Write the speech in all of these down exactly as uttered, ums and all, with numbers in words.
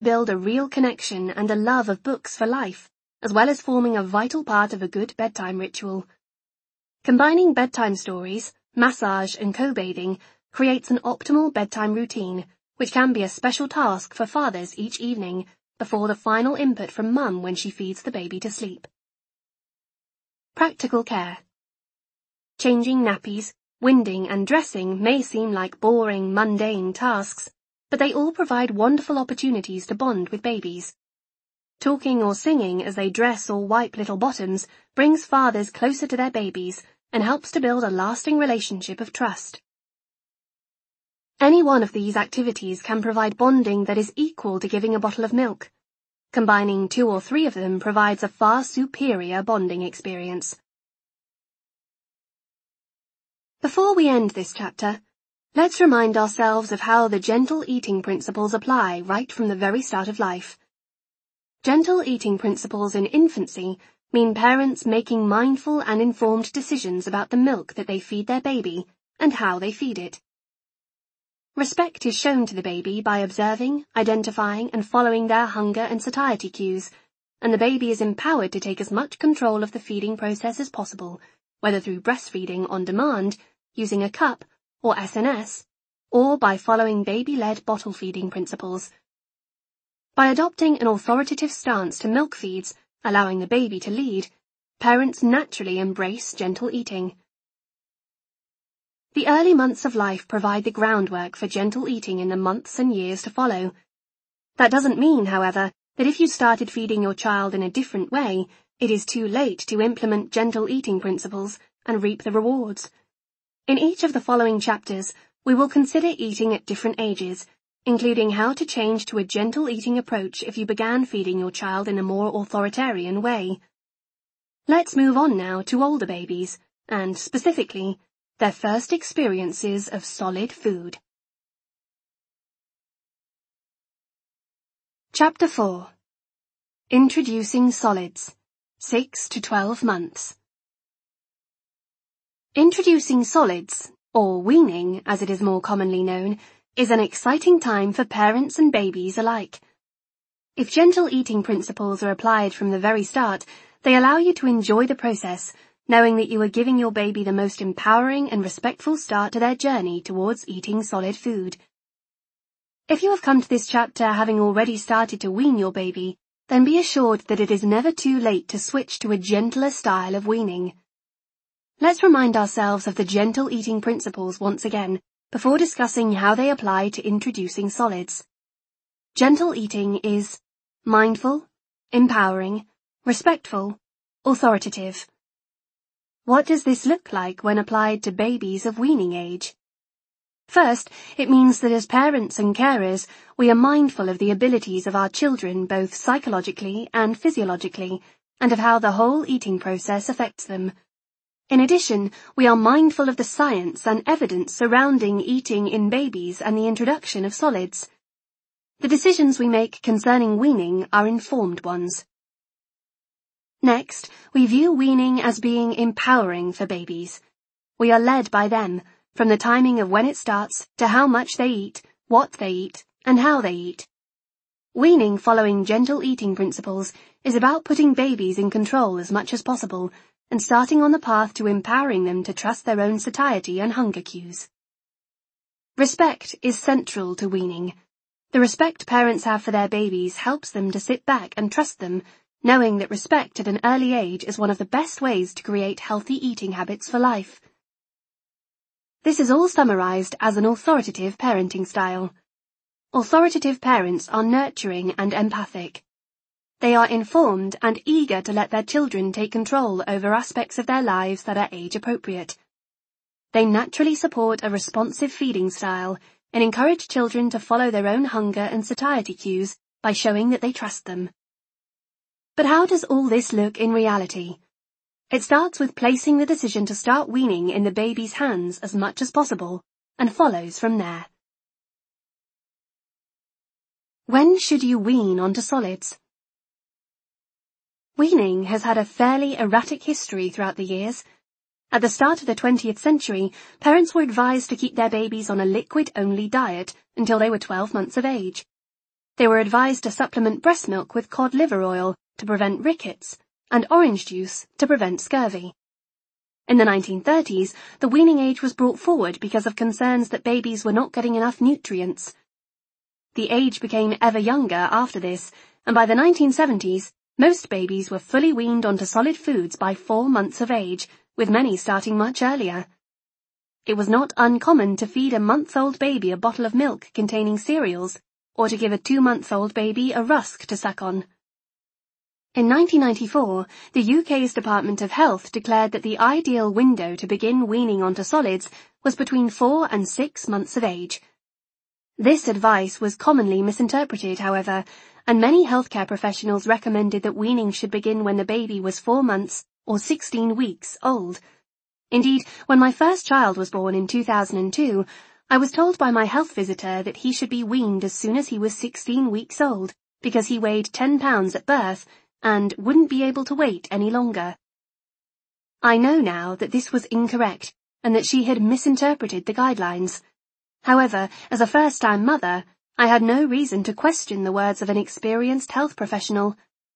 build a real connection and a love of books for life, as well as forming a vital part of a good bedtime ritual. Combining bedtime stories, massage and co-bathing creates an optimal bedtime routine, which can be a special task for fathers each evening before the final input from mum when she feeds the baby to sleep. Practical care. Changing nappies, winding and dressing may seem like boring, mundane tasks, but they all provide wonderful opportunities to bond with babies. Talking or singing as they dress or wipe little bottoms brings fathers closer to their babies and helps to build a lasting relationship of trust. Any one of these activities can provide bonding that is equal to giving a bottle of milk. Combining two or three of them provides a far superior bonding experience. Before we end this chapter, let's remind ourselves of how the gentle eating principles apply right from the very start of life. Gentle eating principles in infancy mean parents making mindful and informed decisions about the milk that they feed their baby and how they feed it. Respect is shown to the baby by observing, identifying and following their hunger and satiety cues, and the baby is empowered to take as much control of the feeding process as possible, whether through breastfeeding on demand, using a cup or S N S, or by following baby-led bottle feeding principles. By adopting an authoritative stance to milk feeds, allowing the baby to lead, parents naturally embrace gentle eating. The early months of life provide the groundwork for gentle eating in the months and years to follow. That doesn't mean, however, that if you started feeding your child in a different way, it is too late to implement gentle eating principles and reap the rewards. In each of the following chapters, we will consider eating at different ages, including how to change to a gentle eating approach if you began feeding your child in a more authoritarian way. Let's move on now to older babies, and, specifically, their first experiences of solid food. Chapter four. Introducing Solids, six to twelve months. Introducing solids, or weaning as it is more commonly known, is an exciting time for parents and babies alike. If gentle eating principles are applied from the very start, they allow you to enjoy the process, knowing that you are giving your baby the most empowering and respectful start to their journey towards eating solid food. If you have come to this chapter having already started to wean your baby, then be assured that it is never too late to switch to a gentler style of weaning. Let's remind ourselves of the gentle eating principles once again, before discussing how they apply to introducing solids. Gentle eating is mindful, empowering, respectful, authoritative. What does this look like when applied to babies of weaning age? First, it means that as parents and carers, we are mindful of the abilities of our children both psychologically and physiologically, and of how the whole eating process affects them. In addition, we are mindful of the science and evidence surrounding eating in babies and the introduction of solids. The decisions we make concerning weaning are informed ones. Next, we view weaning as being empowering for babies. We are led by them, from the timing of when it starts to how much they eat, what they eat, and how they eat. Weaning following gentle eating principles is about putting babies in control as much as possible, and starting on the path to empowering them to trust their own satiety and hunger cues. Respect is central to weaning. The respect parents have for their babies helps them to sit back and trust them, knowing that respect at an early age is one of the best ways to create healthy eating habits for life. This is all summarized as an authoritative parenting style. Authoritative parents are nurturing and empathic. They are informed and eager to let their children take control over aspects of their lives that are age-appropriate. They naturally support a responsive feeding style and encourage children to follow their own hunger and satiety cues by showing that they trust them. But how does all this look in reality? It starts with placing the decision to start weaning in the baby's hands as much as possible, and follows from there. When should you wean onto solids? Weaning has had a fairly erratic history throughout the years. At the start of the twentieth century, parents were advised to keep their babies on a liquid-only diet until they were twelve months of age. They were advised to supplement breast milk with cod liver oil to prevent rickets and orange juice to prevent scurvy. In the nineteen thirties, the weaning age was brought forward because of concerns that babies were not getting enough nutrients. The age became ever younger after this, and by the nineteen seventies, most babies were fully weaned onto solid foods by four months of age, with many starting much earlier. It was not uncommon to feed a month-old baby a bottle of milk containing cereals, or to give a two-month-old baby a rusk to suck on. In nineteen ninety-four, the U K's Department of Health declared that the ideal window to begin weaning onto solids was between four and six months of age. This advice was commonly misinterpreted, however, and many healthcare professionals recommended that weaning should begin when the baby was four months or sixteen weeks old. Indeed, when my first child was born in two thousand two, I was told by my health visitor that he should be weaned as soon as he was sixteen weeks old, because he weighed ten pounds at birth and wouldn't be able to wait any longer. I know now that this was incorrect and that she had misinterpreted the guidelines. However, as a first-time mother, I had no reason to question the words of an experienced health professional.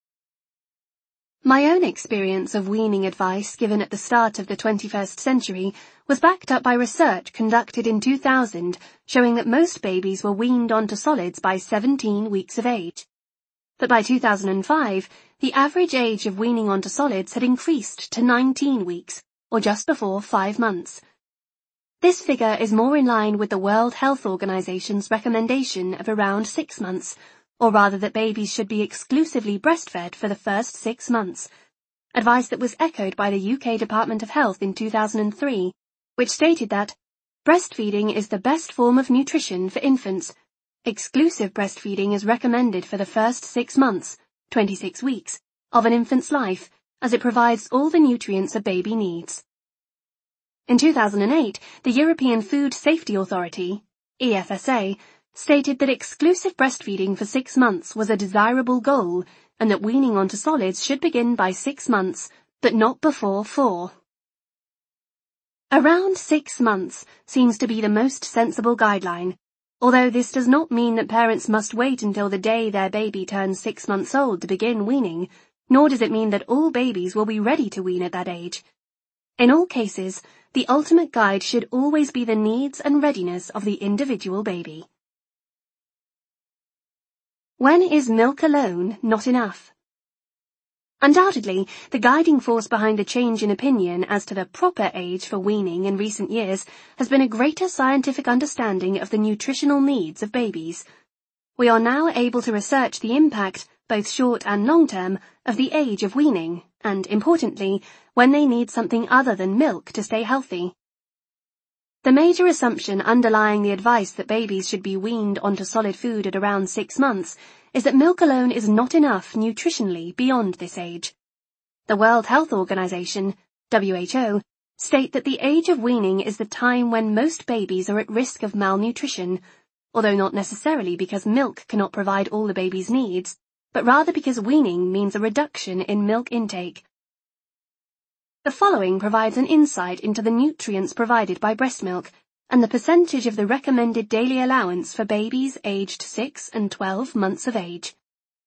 My own experience of weaning advice given at the start of the twenty-first century was backed up by research conducted in two thousand showing that most babies were weaned onto solids by seventeen weeks of age. But by two thousand five, the average age of weaning onto solids had increased to nineteen weeks, or just before five months. This figure is more in line with the World Health Organization's recommendation of around six months, or rather that babies should be exclusively breastfed for the first six months, advice that was echoed by the U K Department of Health in two thousand three, which stated that breastfeeding is the best form of nutrition for infants. Exclusive breastfeeding is recommended for the first six months, twenty-six weeks, of an infant's life, as it provides all the nutrients a baby needs. In two thousand eight, the European Food Safety Authority, E F S A, stated that exclusive breastfeeding for six months was a desirable goal and that weaning onto solids should begin by six months, but not before four. Around six months seems to be the most sensible guideline, although this does not mean that parents must wait until the day their baby turns six months old to begin weaning, nor does it mean that all babies will be ready to wean at that age. In all cases, the ultimate guide should always be the needs and readiness of the individual baby. When is milk alone not enough? Undoubtedly, the guiding force behind the change in opinion as to the proper age for weaning in recent years has been a greater scientific understanding of the nutritional needs of babies. We are now able to research the impact, both short and long-term, of the age of weaning, and, importantly, when they need something other than milk to stay healthy. The major assumption underlying the advice that babies should be weaned onto solid food at around six months is that milk alone is not enough nutritionally beyond this age. The World Health Organization, W H O, state that the age of weaning is the time when most babies are at risk of malnutrition, although not necessarily because milk cannot provide all the baby's needs, but rather because weaning means a reduction in milk intake. The following provides an insight into the nutrients provided by breast milk and the percentage of the recommended daily allowance for babies aged six and twelve months of age.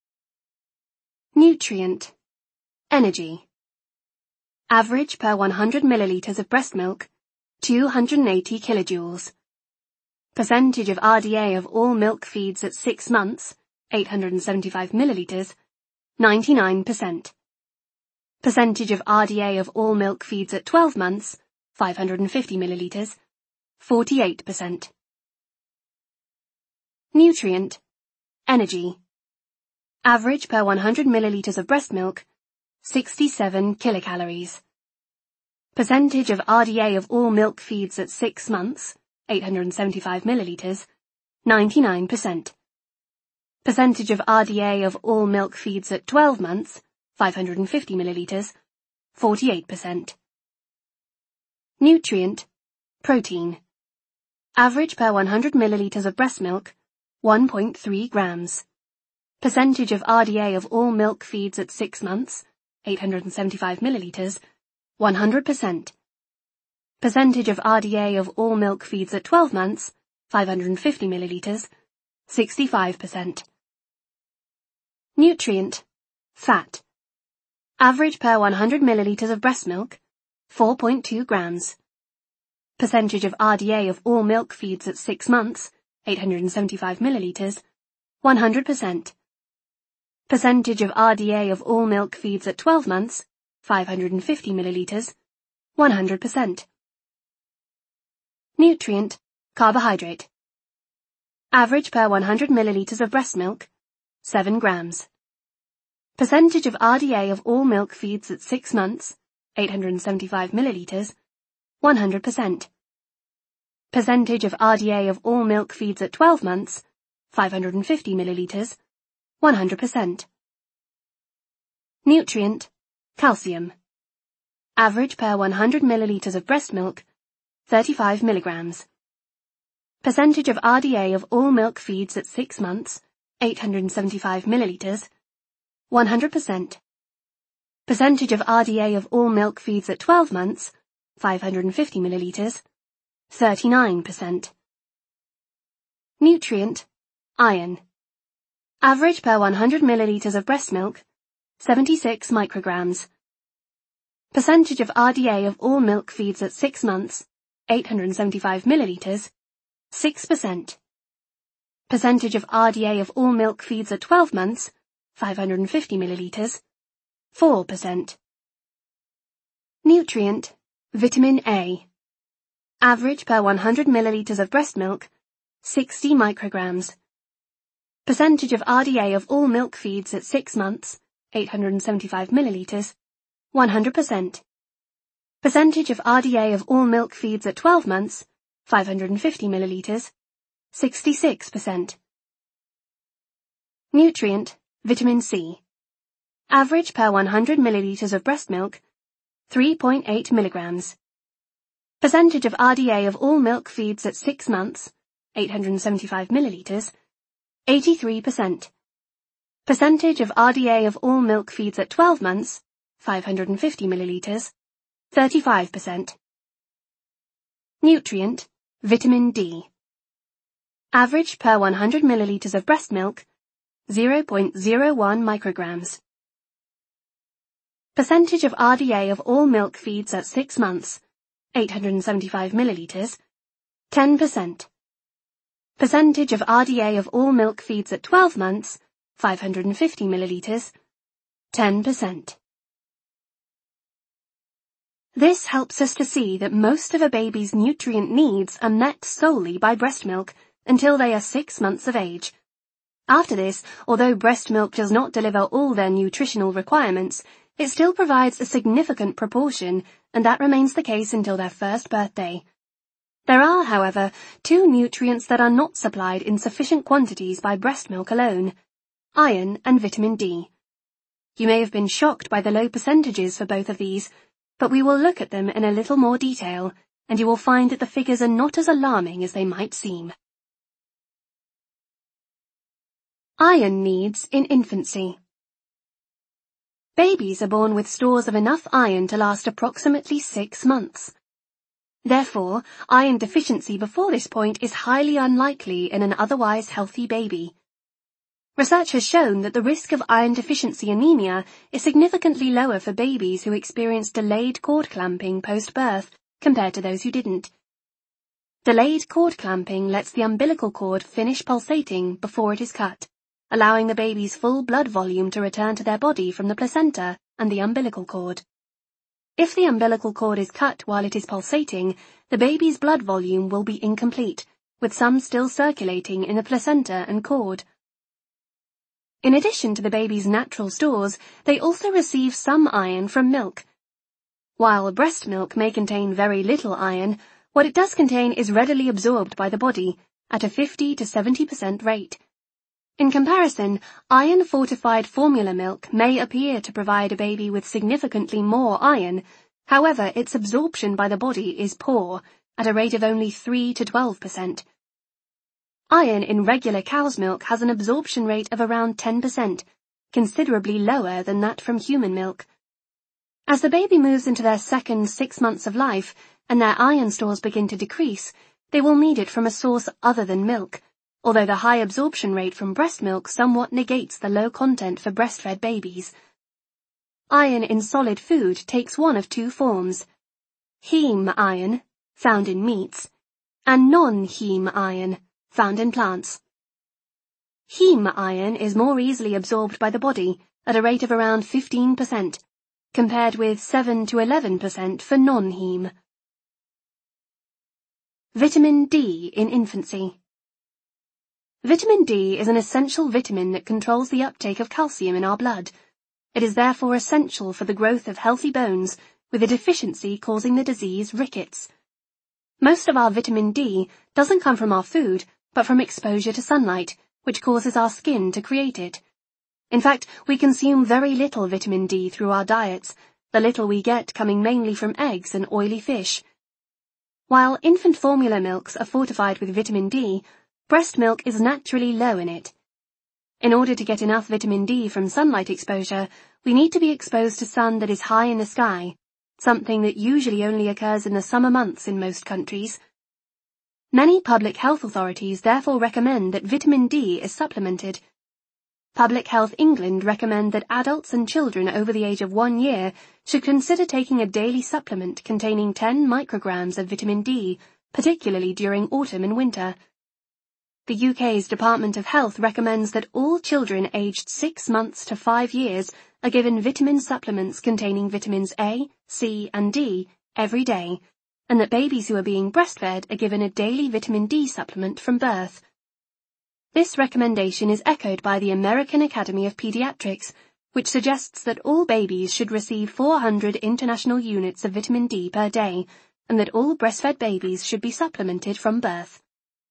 Nutrient. Energy. Average per one hundred milliliters of breast milk, two hundred eighty kilojoules. Percentage of R D A of all milk feeds at six months, eight hundred seventy-five milliliters, ninety-nine percent. Percentage of R D A of all milk feeds at twelve months, five hundred fifty milliliters, forty-eight percent. Nutrient. Energy. Average per one hundred milliliters of breast milk, sixty-seven kilocalories. Percentage of R D A of all milk feeds at six months, eight hundred seventy-five milliliters, ninety-nine percent. Percentage of R D A of all milk feeds at twelve months, five hundred fifty milliliters, forty-eight percent. Nutrient. Protein. Average per one hundred milliliters of breast milk, one point three grams. Percentage of R D A of all milk feeds at six months, eight hundred seventy-five milliliters, one hundred percent. Percentage of R D A of all milk feeds at twelve months, five hundred fifty milliliters, sixty-five percent. Nutrient. Fat. Average per one hundred milliliters of breast milk, four point two grams. Percentage of R D A of all milk feeds at six months, eight hundred seventy-five milliliters, one hundred percent. Percentage of R D A of all milk feeds at twelve months, five hundred fifty milliliters, one hundred percent. Nutrient. Carbohydrate. Average per one hundred milliliters of breast milk, seven grams. Percentage of R D A of all milk feeds at six months, eight hundred seventy-five milliliters, one hundred percent. Percentage of R D A of all milk feeds at twelve months, five hundred fifty milliliters, one hundred percent. Nutrient. Calcium. Average per one hundred milliliters of breast milk, thirty-five milligrams. Percentage of R D A of all milk feeds at six months, eight hundred seventy-five milliliters, one hundred percent. Percentage of R D A of all milk feeds at twelve months, five hundred fifty milliliters, thirty-nine percent. Nutrient. Iron. Average per one hundred milliliters of breast milk, seventy-six micrograms. Percentage of R D A of all milk feeds at six months, eight hundred seventy-five milliliters, six percent. Percentage of R D A of all milk feeds at twelve months, five hundred fifty milliliters, four percent. Nutrient. Vitamin A. Average per one hundred milliliters of breast milk, sixty micrograms. Percentage of R D A of all milk feeds at six months, eight hundred seventy-five milliliters, one hundred percent. Percentage of R D A of all milk feeds at twelve months, five hundred fifty milliliters, sixty-six percent. Nutrient. Vitamin C. Average per one hundred milliliters of breast milk, three point eight milligrams. Percentage of R D A of all milk feeds at six months, eight hundred seventy-five milliliters, eighty-three percent. Percentage of R D A of all milk feeds at twelve months, five hundred fifty milliliters, thirty-five percent. Nutrient. Vitamin D. Average per one hundred milliliters of breast milk, zero point zero one micrograms. Percentage of R D A of all milk feeds at six months, eight hundred seventy-five milliliters, ten percent. Percentage of R D A of all milk feeds at twelve months, five hundred fifty milliliters, ten percent. This helps us to see that most of a baby's nutrient needs are met solely by breast milk until they are six months of age. After this, although breast milk does not deliver all their nutritional requirements, it still provides a significant proportion, and that remains the case until their first birthday. There are, however, two nutrients that are not supplied in sufficient quantities by breast milk alone: iron and vitamin D. You may have been shocked by the low percentages for both of these, but we will look at them in a little more detail, and you will find that the figures are not as alarming as they might seem. Iron needs in infancy. Babies are born with stores of enough iron to last approximately six months. Therefore, iron deficiency before this point is highly unlikely in an otherwise healthy baby. Research has shown that the risk of iron deficiency anemia is significantly lower for babies who experience delayed cord clamping post-birth compared to those who didn't. Delayed cord clamping lets the umbilical cord finish pulsating before it is cut, allowing the baby's full blood volume to return to their body from the placenta and the umbilical cord. If the umbilical cord is cut while it is pulsating, the baby's blood volume will be incomplete, with some still circulating in the placenta and cord. In addition to the baby's natural stores, they also receive some iron from milk. While breast milk may contain very little iron, what it does contain is readily absorbed by the body at a fifty to seventy percent rate. In comparison, iron-fortified formula milk may appear to provide a baby with significantly more iron, however its absorption by the body is poor, at a rate of only three to twelve percent. Iron in regular cow's milk has an absorption rate of around ten percent, considerably lower than that from human milk. As the baby moves into their second six months of life and their iron stores begin to decrease, they will need it from a source other than milk, although the high absorption rate from breast milk somewhat negates the low content for breastfed babies. Iron in solid food takes one of two forms: heme iron, found in meats, and non-heme iron, found in plants. Heme iron is more easily absorbed by the body at a rate of around fifteen percent, compared with seven to eleven percent for non-heme. Vitamin D in infancy. Vitamin D is an essential vitamin that controls the uptake of calcium in our blood. It is therefore essential for the growth of healthy bones, with a deficiency causing the disease rickets. Most of our vitamin D doesn't come from our food, but from exposure to sunlight, which causes our skin to create it. In fact, we consume very little vitamin D through our diets, the little we get coming mainly from eggs and oily fish. While infant formula milks are fortified with vitamin D, breast milk is naturally low in it. In order to get enough vitamin D from sunlight exposure, we need to be exposed to sun that is high in the sky, something that usually only occurs in the summer months in most countries. Many public health authorities therefore recommend that vitamin D is supplemented. Public Health England recommend that adults and children over the age of one year should consider taking a daily supplement containing ten micrograms of vitamin D, particularly during autumn and winter. The U K's Department of Health recommends that all children aged six months to five years are given vitamin supplements containing vitamins A, C, and D every day, and that babies who are being breastfed are given a daily vitamin D supplement from birth. This recommendation is echoed by the American Academy of Pediatrics, which suggests that all babies should receive four hundred international units of vitamin D per day, and that all breastfed babies should be supplemented from birth.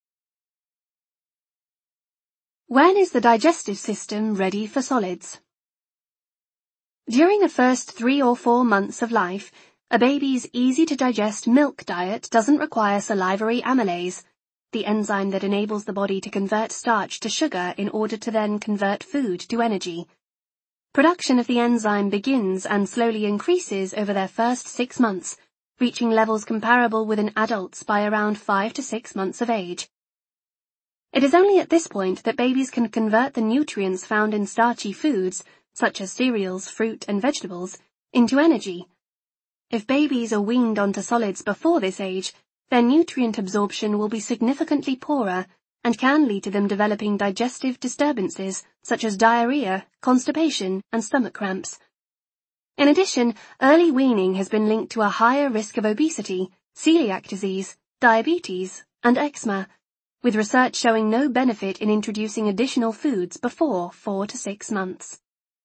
When is the digestive system ready for solids? During the first three or four months of life, a baby's easy-to-digest milk diet doesn't require salivary amylase, the enzyme that enables the body to convert starch to sugar in order to then convert food to energy. Production of the enzyme begins and slowly increases over their first six months, reaching levels comparable with an adult's by around five to six months of age. It is only at this point that babies can convert the nutrients found in starchy foods, such as cereals, fruit, and vegetables, into energy. If babies are weaned onto solids before this age, their nutrient absorption will be significantly poorer and can lead to them developing digestive disturbances such as diarrhea, constipation, and stomach cramps. In addition, early weaning has been linked to a higher risk of obesity, celiac disease, diabetes, and eczema, with research showing no benefit in introducing additional foods before four to six months.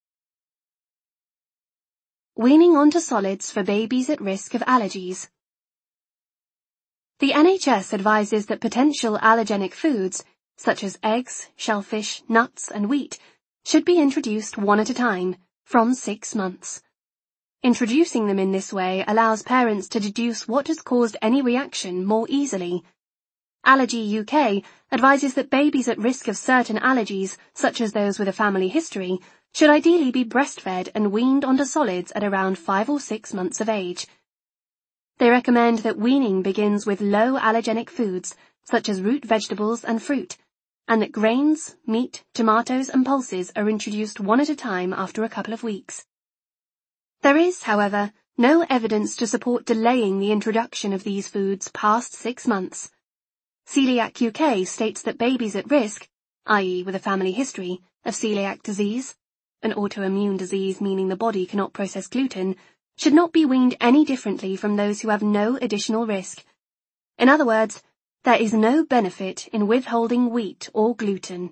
Weaning onto solids for babies at risk of allergies. The N H S advises that potential allergenic foods, such as eggs, shellfish, nuts, and wheat, should be introduced one at a time, from six months. Introducing them in this way allows parents to deduce what has caused any reaction more easily. Allergy U K advises that babies at risk of certain allergies, such as those with a family history, should ideally be breastfed and weaned onto solids at around five or six months of age. They recommend that weaning begins with low allergenic foods, such as root vegetables and fruit, and that grains, meat, tomatoes, and pulses are introduced one at a time after a couple of weeks. There is, however, no evidence to support delaying the introduction of these foods past six months. Celiac U K states that babies at risk, that is with a family history, of celiac disease, an autoimmune disease meaning the body cannot process gluten, should not be weaned any differently from those who have no additional risk. In other words, there is no benefit in withholding wheat or gluten.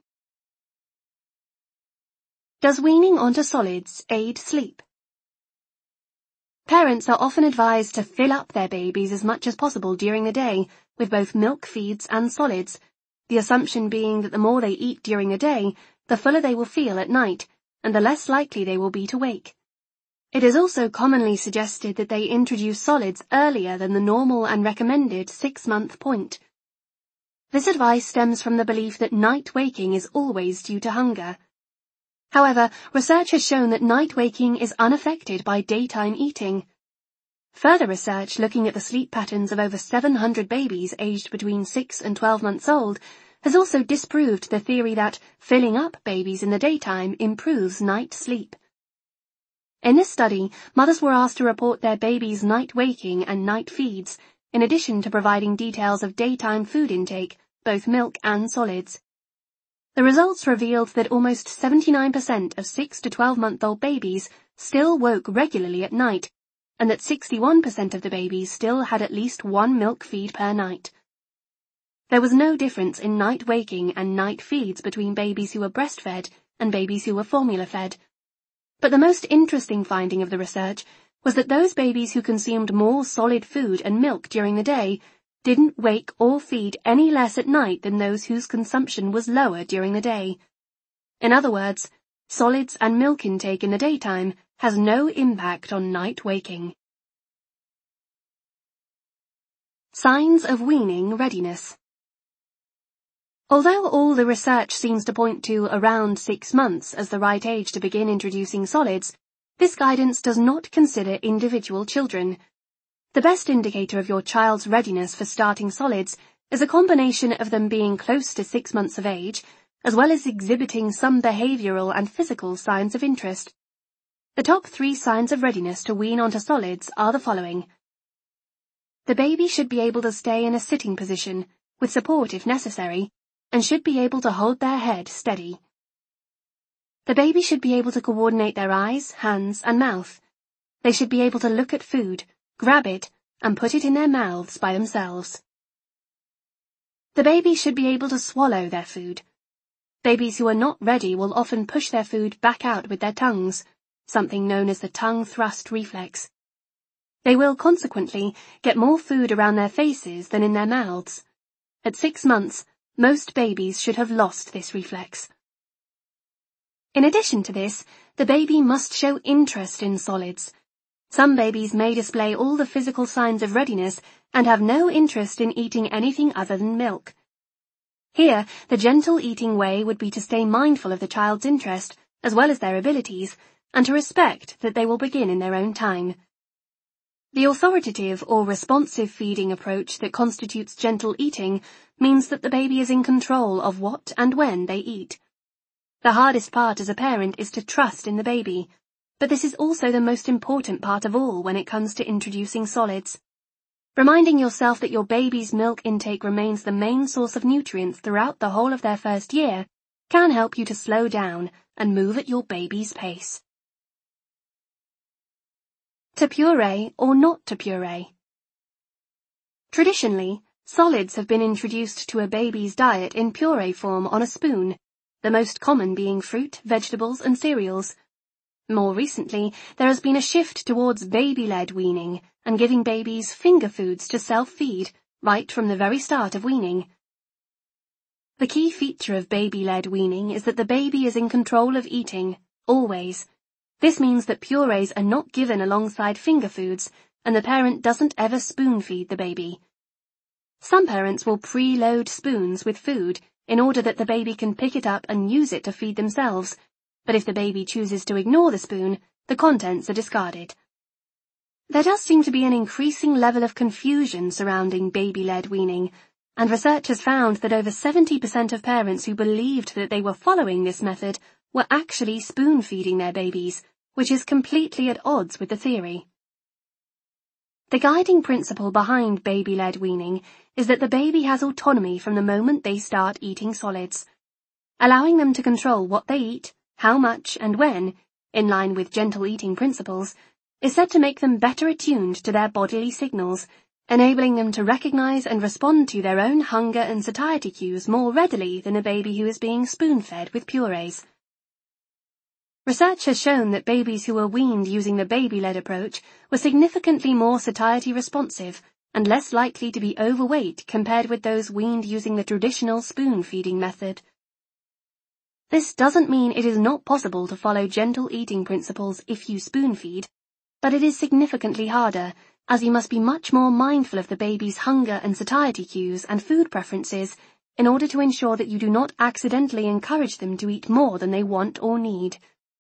Does weaning onto solids aid sleep? Parents are often advised to fill up their babies as much as possible during the day with both milk feeds and solids, the assumption being that the more they eat during the day, the fuller they will feel at night, and the less likely they will be to wake. It is also commonly suggested that they introduce solids earlier than the normal and recommended six-month point. This advice stems from the belief that night waking is always due to hunger. However, research has shown that night waking is unaffected by daytime eating. Further research looking at the sleep patterns of over seven hundred babies aged between six and twelve months old has also disproved the theory that filling up babies in the daytime improves night sleep. In this study, mothers were asked to report their baby's night waking and night feeds, in addition to providing details of daytime food intake, both milk and solids. The results revealed that almost seventy-nine percent of six to twelve-month-old babies still woke regularly at night, and that sixty-one percent of the babies still had at least one milk feed per night. There was no difference in night waking and night feeds between babies who were breastfed and babies who were formula-fed. But the most interesting finding of the research was that those babies who consumed more solid food and milk during the day didn't wake or feed any less at night than those whose consumption was lower during the day. In other words, solids and milk intake in the daytime has no impact on night waking. Signs of weaning readiness. Although all the research seems to point to around six months as the right age to begin introducing solids, this guidance does not consider individual children. The best indicator of your child's readiness for starting solids is a combination of them being close to six months of age, as well as exhibiting some behavioral and physical signs of interest. The top three signs of readiness to wean onto solids are the following. The baby should be able to stay in a sitting position, with support if necessary, and should be able to hold their head steady. The baby should be able to coordinate their eyes, hands, and mouth. They should be able to look at food, grab it, and put it in their mouths by themselves. The baby should be able to swallow their food. Babies who are not ready will often push their food back out with their tongues, something known as the tongue thrust reflex. They will, consequently, get more food around their faces than in their mouths. At six months, most babies should have lost this reflex. In addition to this, the baby must show interest in solids. Some babies may display all the physical signs of readiness and have no interest in eating anything other than milk. Here, the gentle eating way would be to stay mindful of the child's interest, as well as their abilities, and to respect that they will begin in their own time. The authoritative or responsive feeding approach that constitutes gentle eating means that the baby is in control of what and when they eat. The hardest part as a parent is to trust in the baby, but this is also the most important part of all when it comes to introducing solids. Reminding yourself that your baby's milk intake remains the main source of nutrients throughout the whole of their first year can help you to slow down and move at your baby's pace. To puree or not to puree. Traditionally, solids have been introduced to a baby's diet in puree form on a spoon, the most common being fruit, vegetables, and cereals. More recently, there has been a shift towards baby-led weaning and giving babies finger foods to self-feed right from the very start of weaning. The key feature of baby-led weaning is that the baby is in control of eating, always. This means that purees are not given alongside finger foods, and the parent doesn't ever spoon-feed the baby. Some parents will pre-load spoons with food in order that the baby can pick it up and use it to feed themselves, but if the baby chooses to ignore the spoon, the contents are discarded. There does seem to be an increasing level of confusion surrounding baby-led weaning, and research has found that over seventy percent of parents who believed that they were following this method were actually spoon-feeding their babies, which is completely at odds with the theory. The guiding principle behind baby-led weaning is that the baby has autonomy from the moment they start eating solids. Allowing them to control what they eat, how much and when, in line with gentle eating principles, is said to make them better attuned to their bodily signals, enabling them to recognize and respond to their own hunger and satiety cues more readily than a baby who is being spoon-fed with purees. Research has shown that babies who were weaned using the baby-led approach were significantly more satiety responsive and less likely to be overweight compared with those weaned using the traditional spoon-feeding method. This doesn't mean it is not possible to follow gentle eating principles if you spoon-feed, but it is significantly harder, as you must be much more mindful of the baby's hunger and satiety cues and food preferences in order to ensure that you do not accidentally encourage them to eat more than they want or need.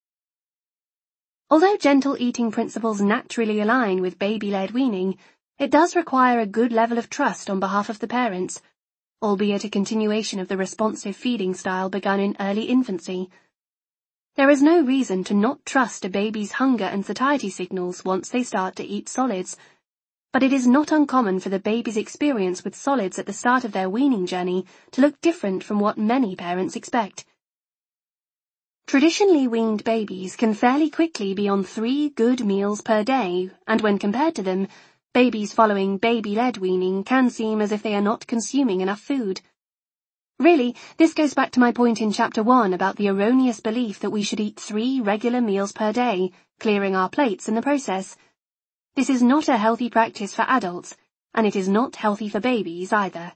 Although gentle eating principles naturally align with baby-led weaning, it does require a good level of trust on behalf of the parents. albeit a continuation of the responsive feeding style begun in early infancy. There is no reason to not trust a baby's hunger and satiety signals once they start to eat solids, but it is not uncommon for the baby's experience with solids at the start of their weaning journey to look different from what many parents expect. Traditionally weaned babies can fairly quickly be on three good meals per day, and when compared to them, babies following baby-led weaning can seem as if they are not consuming enough food. Really, this goes back to my point in Chapter one about the erroneous belief that we should eat three regular meals per day, clearing our plates in the process. This is not a healthy practice for adults, and it is not healthy for babies either.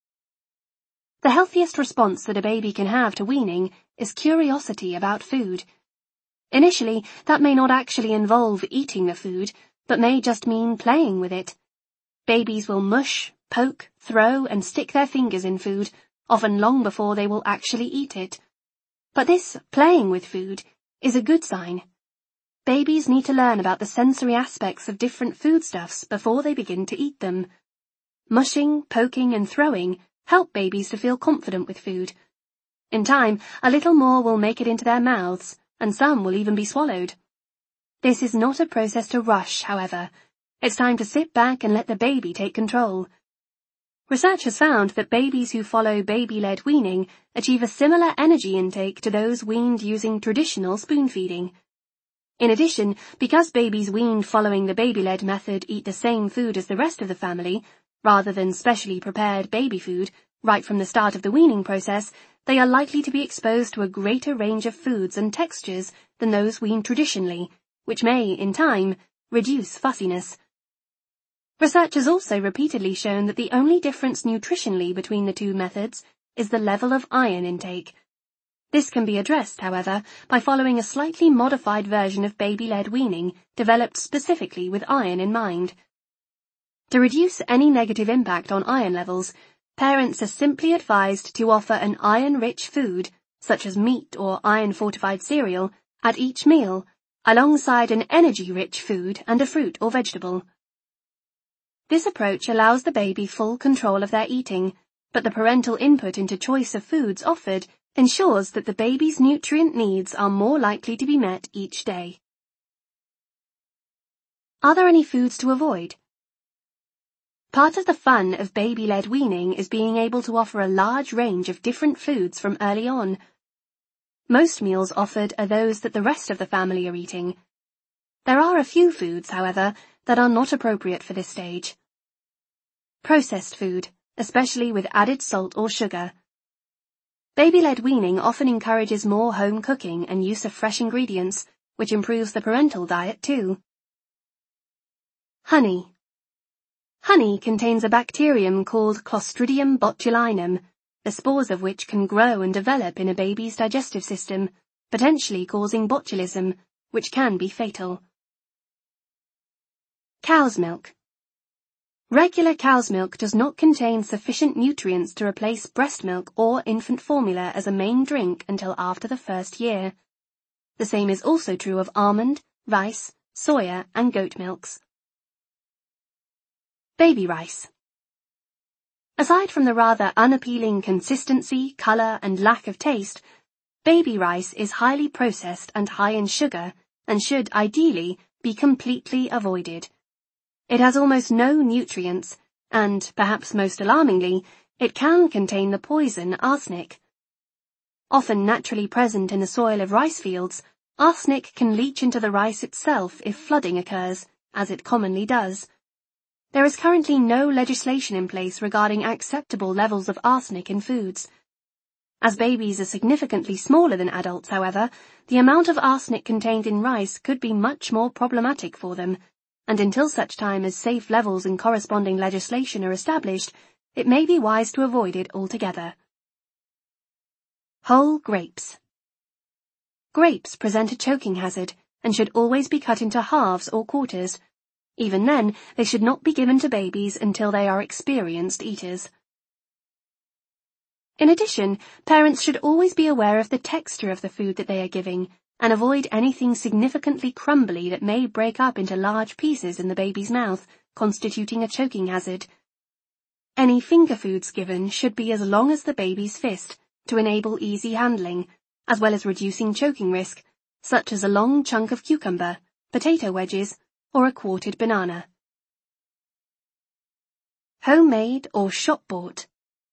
The healthiest response that a baby can have to weaning is curiosity about food. Initially, that may not actually involve eating the food, but may just mean playing with it. Babies will mush, poke, throw, and stick their fingers in food, often long before they will actually eat it. But this playing with food is a good sign. Babies need to learn about the sensory aspects of different foodstuffs before they begin to eat them. Mushing, poking, and throwing help babies to feel confident with food. In time, a little more will make it into their mouths, and some will even be swallowed. This is not a process to rush, however. It's time to sit back and let the baby take control. Research has found that babies who follow baby-led weaning achieve a similar energy intake to those weaned using traditional spoon feeding. In addition, because babies weaned following the baby-led method eat the same food as the rest of the family, rather than specially prepared baby food, right from the start of the weaning process, they are likely to be exposed to a greater range of foods and textures than those weaned traditionally, which may, in time, reduce fussiness. Research has also repeatedly shown that the only difference nutritionally between the two methods is the level of iron intake. This can be addressed, however, by following a slightly modified version of baby-led weaning developed specifically with iron in mind. To reduce any negative impact on iron levels, parents are simply advised to offer an iron-rich food, such as meat or iron-fortified cereal, at each meal, alongside an energy-rich food and a fruit or vegetable. This approach allows the baby full control of their eating, but the parental input into choice of foods offered ensures that the baby's nutrient needs are more likely to be met each day. Are there any foods to avoid? Part of the fun of baby-led weaning is being able to offer a large range of different foods from early on. Most meals offered are those that the rest of the family are eating. There are a few foods, however, that are not appropriate for this stage. Processed food, especially with added salt or sugar. Baby-led weaning often encourages more home cooking and use of fresh ingredients, which improves the parental diet too. Honey. Honey contains a bacterium called Clostridium botulinum, the spores of which can grow and develop in a baby's digestive system, potentially causing botulism, which can be fatal. Cow's milk. Regular cow's milk does not contain sufficient nutrients to replace breast milk or infant formula as a main drink until after the first year. The same is also true of almond, rice, soya, and goat milks. Baby rice. Aside from the rather unappealing consistency, color, and lack of taste, baby rice is highly processed and high in sugar and should, ideally, be completely avoided. It has almost no nutrients, and, perhaps most alarmingly, it can contain the poison arsenic. Often naturally present in the soil of rice fields, arsenic can leach into the rice itself if flooding occurs, as it commonly does. There is currently no legislation in place regarding acceptable levels of arsenic in foods. As babies are significantly smaller than adults, however, the amount of arsenic contained in rice could be much more problematic for them, and until such time as safe levels and corresponding legislation are established, it may be wise to avoid it altogether. Whole grapes. Grapes present a choking hazard and should always be cut into halves or quarters. Even then, they should not be given to babies until they are experienced eaters. In addition, parents should always be aware of the texture of the food that they are giving, and avoid anything significantly crumbly that may break up into large pieces in the baby's mouth, constituting a choking hazard. Any finger foods given should be as long as the baby's fist to enable easy handling, as well as reducing choking risk, such as a long chunk of cucumber, potato wedges, or a quartered banana. Homemade or shop-bought.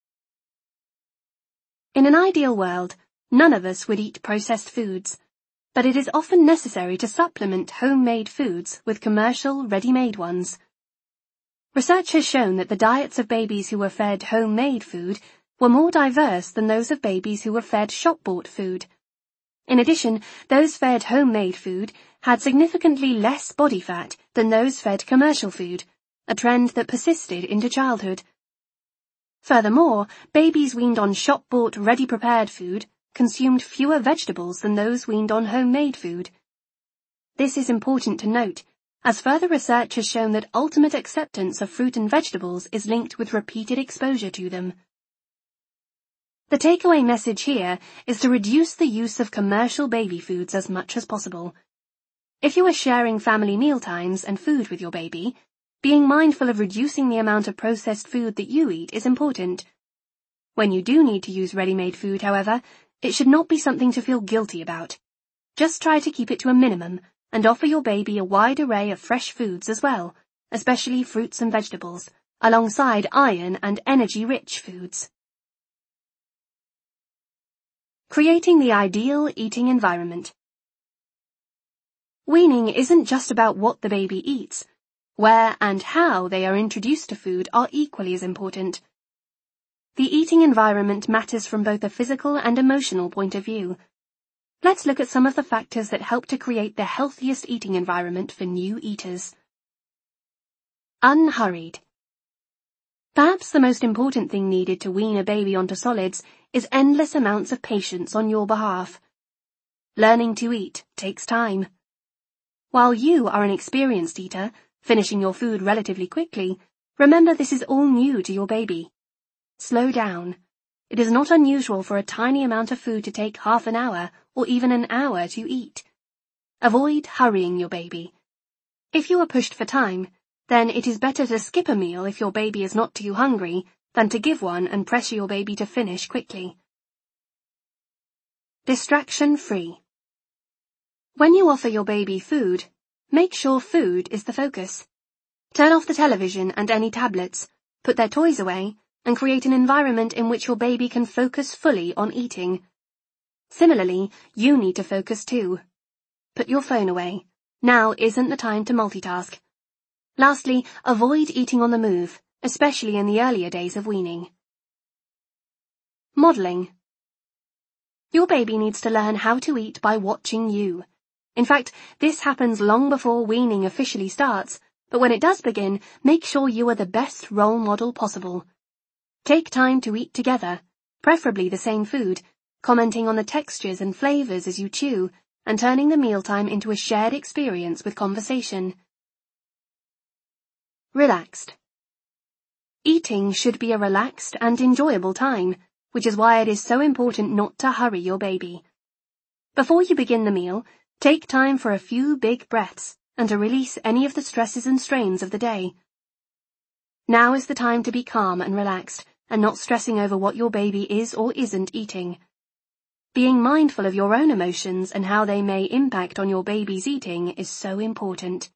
In an ideal world, none of us would eat processed foods, but it is often necessary to supplement homemade foods with commercial, ready-made ones. Research has shown that the diets of babies who were fed homemade food were more diverse than those of babies who were fed shop-bought food. In addition, those fed homemade food had significantly less body fat than those fed commercial food, a trend that persisted into childhood. Furthermore, babies weaned on shop-bought ready-prepared food consumed fewer vegetables than those weaned on homemade food. This is important to note, as further research has shown that ultimate acceptance of fruit and vegetables is linked with repeated exposure to them. The takeaway message here is to reduce the use of commercial baby foods as much as possible. If you are sharing family mealtimes and food with your baby, being mindful of reducing the amount of processed food that you eat is important. When you do need to use ready-made food, however, it should not be something to feel guilty about. Just try to keep it to a minimum and offer your baby a wide array of fresh foods as well, especially fruits and vegetables, alongside iron and energy-rich foods. Creating the ideal eating environment. Weaning isn't just about what the baby eats. Where and how they are introduced to food are equally as important. The eating environment matters from both a physical and emotional point of view. Let's look at some of the factors that help to create the healthiest eating environment for new eaters. Unhurried. Perhaps the most important thing needed to wean a baby onto solids is endless amounts of patience on your behalf. Learning to eat takes time. While you are an experienced eater, finishing your food relatively quickly, remember this is all new to your baby. Slow down. It is not unusual for a tiny amount of food to take half an hour or even an hour to eat. Avoid hurrying your baby. If you are pushed for time, then it is better to skip a meal if your baby is not too hungry than to give one and pressure your baby to finish quickly. Distraction-free. When you offer your baby food, make sure food is the focus. Turn off the television and any tablets, put their toys away, and create an environment in which your baby can focus fully on eating. Similarly, you need to focus too. Put your phone away. Now isn't the time to multitask. Lastly, avoid eating on the move, especially in the earlier days of weaning. Modeling. Your baby needs to learn how to eat by watching you. In fact, this happens long before weaning officially starts, but when it does begin, make sure you are the best role model possible. Take time to eat together, preferably the same food, commenting on the textures and flavors as you chew, and turning the mealtime into a shared experience with conversation. Relaxed. Eating should be a relaxed and enjoyable time, which is why it is so important not to hurry your baby. Before you begin the meal, take time for a few big breaths and to release any of the stresses and strains of the day. Now is the time to be calm and relaxed and not stressing over what your baby is or isn't eating. Being mindful of your own emotions and how they may impact on your baby's eating is so important.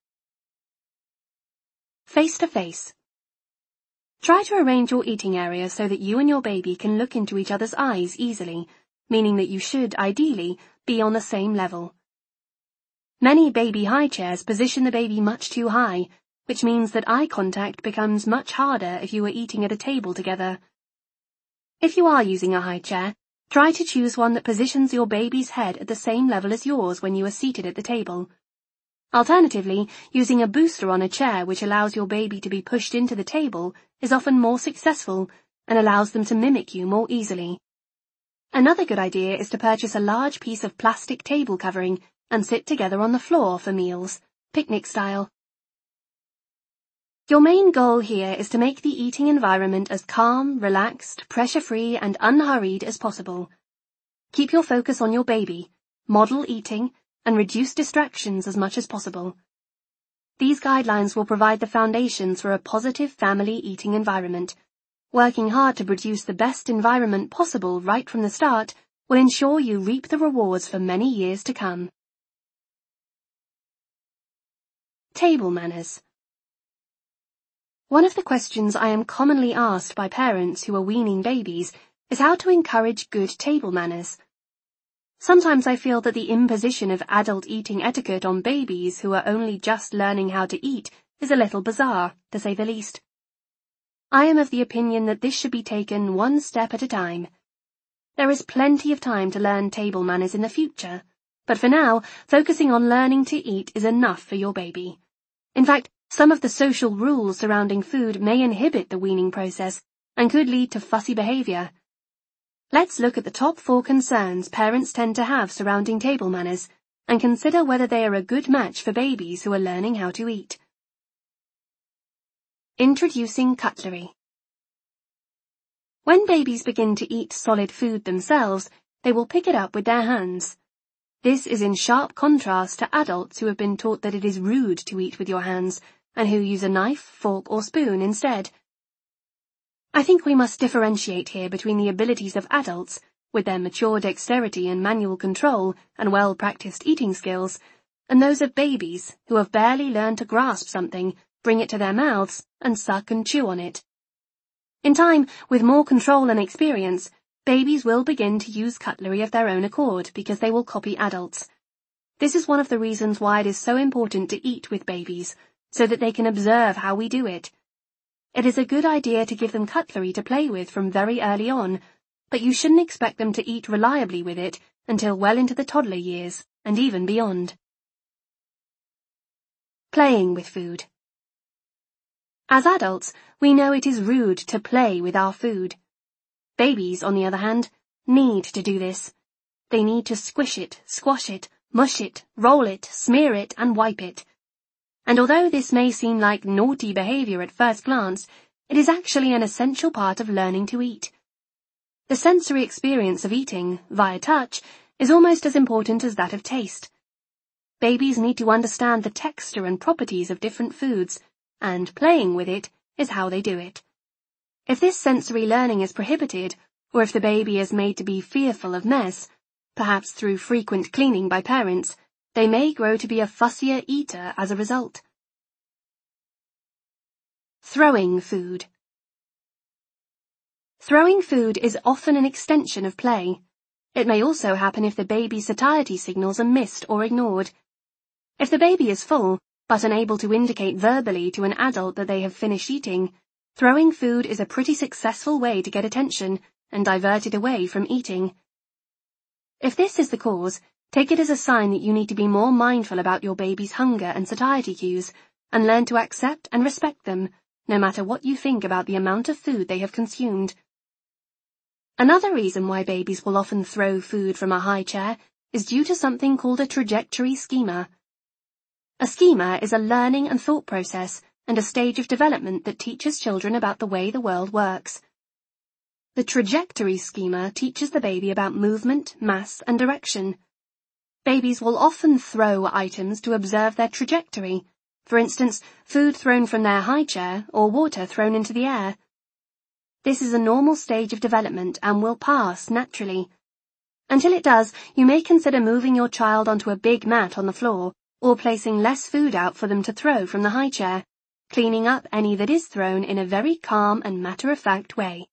Face-to-face. Try to arrange your eating area so that you and your baby can look into each other's eyes easily, meaning that you should, ideally, be on the same level. Many baby high chairs position the baby much too high, which means that eye contact becomes much harder if you are eating at a table together. If you are using a high chair, try to choose one that positions your baby's head at the same level as yours when you are seated at the table. Alternatively, using a booster on a chair which allows your baby to be pushed into the table is often more successful and allows them to mimic you more easily. Another good idea is to purchase a large piece of plastic table covering and sit together on the floor for meals, picnic style. Your main goal here is to make the eating environment as calm, relaxed, pressure-free, and unhurried as possible. Keep your focus on your baby, model eating, and reduce distractions as much as possible. These guidelines will provide the foundations for a positive family eating environment, Working hard to produce the best environment possible right from the start will ensure you reap the rewards for many years to come. Table manners. One of the questions I am commonly asked by parents who are weaning babies is how to encourage good table manners. Sometimes I feel that the imposition of adult eating etiquette on babies who are only just learning how to eat is a little bizarre, to say the least. I am of the opinion that this should be taken one step at a time. There is plenty of time to learn table manners in the future, but for now, focusing on learning to eat is enough for your baby. In fact, some of the social rules surrounding food may inhibit the weaning process and could lead to fussy behavior. Let's look at the top four concerns parents tend to have surrounding table manners and consider whether they are a good match for babies who are learning how to eat. Introducing cutlery. When babies begin to eat solid food themselves, they will pick it up with their hands. This is in sharp contrast to adults who have been taught that it is rude to eat with your hands and who use a knife, fork, or spoon instead. I think we must differentiate here between the abilities of adults, with their mature dexterity and manual control and well-practiced eating skills, and those of babies who have barely learned to grasp something, bring it to their mouths, and suck and chew on it. In time, with more control and experience, babies will begin to use cutlery of their own accord because they will copy adults. This is one of the reasons why it is so important to eat with babies, so that they can observe how we do it. It is a good idea to give them cutlery to play with from very early on, but you shouldn't expect them to eat reliably with it until well into the toddler years, and even beyond. Playing with food. As adults, we know it is rude to play with our food. Babies, on the other hand, need to do this. They need to squish it, squash it, mush it, roll it, smear it, and wipe it. And although this may seem like naughty behavior at first glance, it is actually an essential part of learning to eat. The sensory experience of eating, via touch, is almost as important as that of taste. Babies need to understand the texture and properties of different foods, and playing with it is how they do it. If this sensory learning is prohibited, or if the baby is made to be fearful of mess, perhaps through frequent cleaning by parents, they may grow to be a fussier eater as a result. Throwing food. Throwing food is often an extension of play. It may also happen if the baby's satiety signals are missed or ignored. If the baby is full, but unable to indicate verbally to an adult that they have finished eating, throwing food is a pretty successful way to get attention and divert it away from eating. If this is the cause, take it as a sign that you need to be more mindful about your baby's hunger and satiety cues, and learn to accept and respect them, no matter what you think about the amount of food they have consumed. Another reason why babies will often throw food from a high chair is due to something called a trajectory schema. A schema is a learning and thought process and a stage of development that teaches children about the way the world works. The trajectory schema teaches the baby about movement, mass, and direction. Babies will often throw items to observe their trajectory, for instance, food thrown from their high chair or water thrown into the air. This is a normal stage of development and will pass naturally. Until it does, you may consider moving your child onto a big mat on the floor, or placing less food out for them to throw from the high chair, cleaning up any that is thrown in a very calm and matter-of-fact way.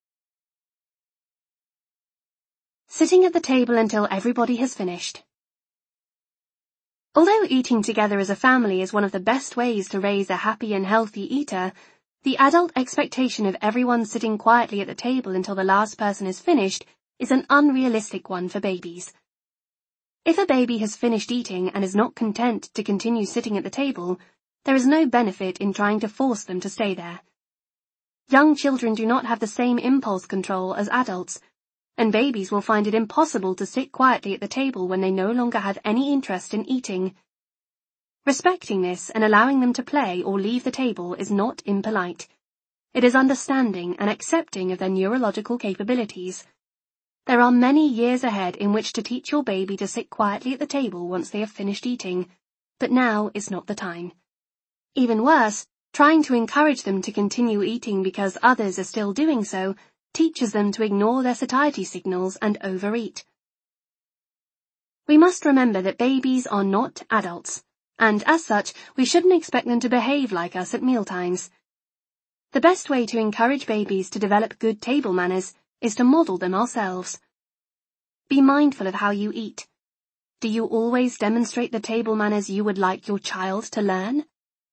Sitting at the table until everybody has finished. Although eating together as a family is one of the best ways to raise a happy and healthy eater, the adult expectation of everyone sitting quietly at the table until the last person is finished is an unrealistic one for babies. If a baby has finished eating and is not content to continue sitting at the table, there is no benefit in trying to force them to stay there. Young children do not have the same impulse control as adults, and babies will find it impossible to sit quietly at the table when they no longer have any interest in eating. Respecting this and allowing them to play or leave the table is not impolite. It is understanding and accepting of their neurological capabilities. There are many years ahead in which to teach your baby to sit quietly at the table once they have finished eating, but now is not the time. Even worse, Trying to encourage them to continue eating because others are still doing so teaches them to ignore their satiety signals and overeat. We must remember that babies are not adults, and as such, we shouldn't expect them to behave like us at mealtimes. The best way to encourage babies to develop good table manners is to model them ourselves. Be mindful of how you eat. Do you always demonstrate the table manners you would like your child to learn?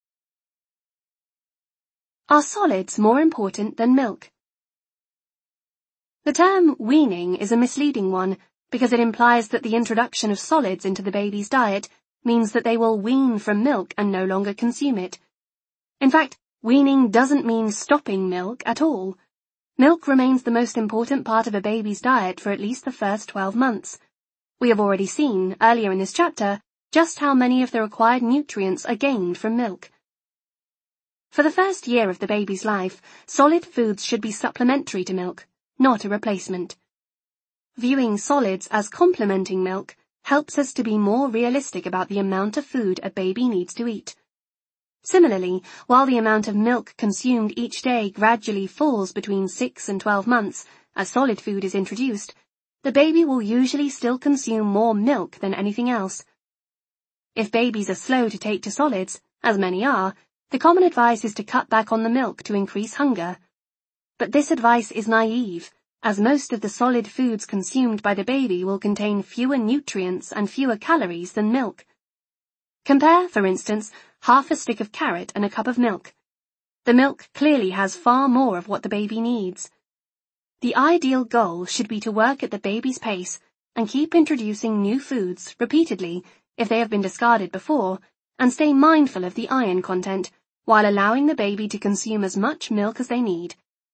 Are solids more important than milk? The term weaning is a misleading one because it implies that the introduction of solids into the baby's diet means that they will wean from milk and no longer consume it. In fact, weaning doesn't mean stopping milk at all. Milk remains the most important part of a baby's diet for at least the first twelve months. We have already seen, earlier in this chapter, just how many of the required nutrients are gained from milk. For the first year of the baby's life, solid foods should be supplementary to milk, not a replacement. Viewing solids as complementing milk helps us to be more realistic about the amount of food a baby needs to eat. Similarly, while the amount of milk consumed each day gradually falls between six and twelve months as solid food is introduced, the baby will usually still consume more milk than anything else. If babies are slow to take to solids, as many are, the common advice is to cut back on the milk to increase hunger. But this advice is naive, as most of the solid foods consumed by the baby will contain fewer nutrients and fewer calories than milk. Compare, for instance, half a stick of carrot and a cup of milk. The milk clearly has far more of what the baby needs. The ideal goal should be to work at the baby's pace and keep introducing new foods repeatedly if they have been discarded before, and stay mindful of the iron content while allowing the baby to consume as much milk as they need.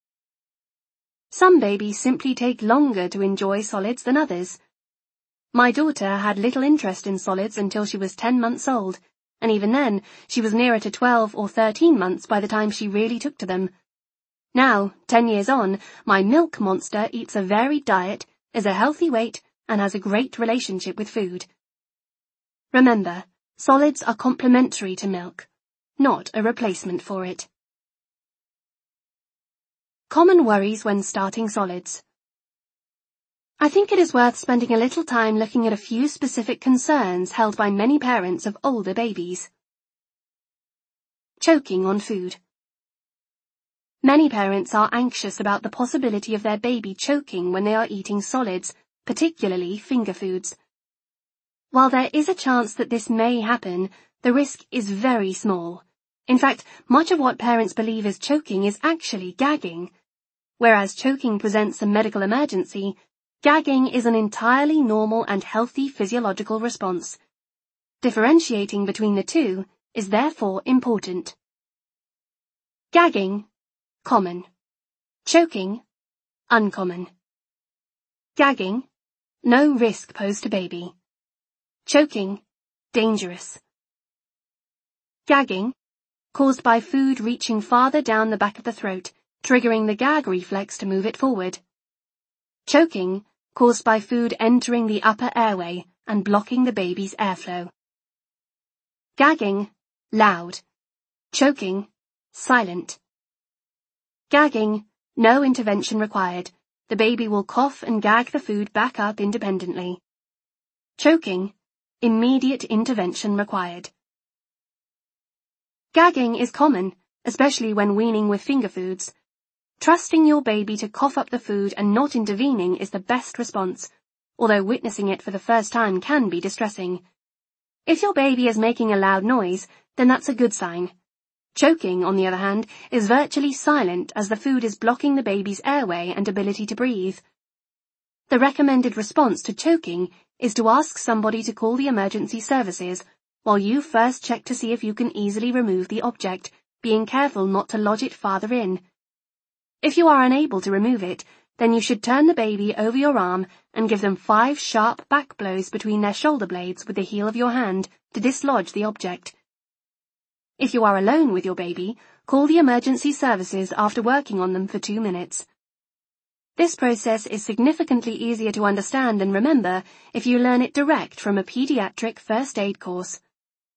Some babies simply take longer to enjoy solids than others. My daughter had little interest in solids until she was ten months old, and even then, she was nearer to twelve or thirteen months by the time she really took to them. Now, ten years on, my milk monster eats a varied diet, is a healthy weight, and has a great relationship with food. Remember, solids are complementary to milk, not a replacement for it. Common worries when starting solids. I think it is worth spending a little time looking at a few specific concerns held by many parents of older babies. Choking on food. Many parents are anxious about the possibility of their baby choking when they are eating solids, particularly finger foods. While there is a chance that this may happen, the risk is very small. In fact, much of what parents believe is choking is actually gagging. Whereas choking presents a medical emergency, gagging is an entirely normal and healthy physiological response. Differentiating between the two is therefore important. Gagging, common. Choking, uncommon. Gagging, no risk posed to baby. Choking, dangerous. Gagging, caused by food reaching farther down the back of the throat, triggering the gag reflex to move it forward. Choking, caused by food entering the upper airway and blocking the baby's airflow. Gagging, loud. Choking, silent. Gagging, no intervention required. The baby will cough and gag the food back up independently. Choking, immediate intervention required. Gagging is common, especially when weaning with finger foods. Trusting your baby to cough up the food and not intervening is the best response, although witnessing it for the first time can be distressing. If your baby is making a loud noise, then that's a good sign. Choking, on the other hand, is virtually silent as the food is blocking the baby's airway and ability to breathe. The recommended response to choking is to ask somebody to call the emergency services while you first check to see if you can easily remove the object, being careful not to lodge it farther in. If you are unable to remove it, then you should turn the baby over your arm and give them five sharp back blows between their shoulder blades with the heel of your hand to dislodge the object. If you are alone with your baby, call the emergency services after working on them for two minutes. This process is significantly easier to understand and remember if you learn it direct from a pediatric first aid course.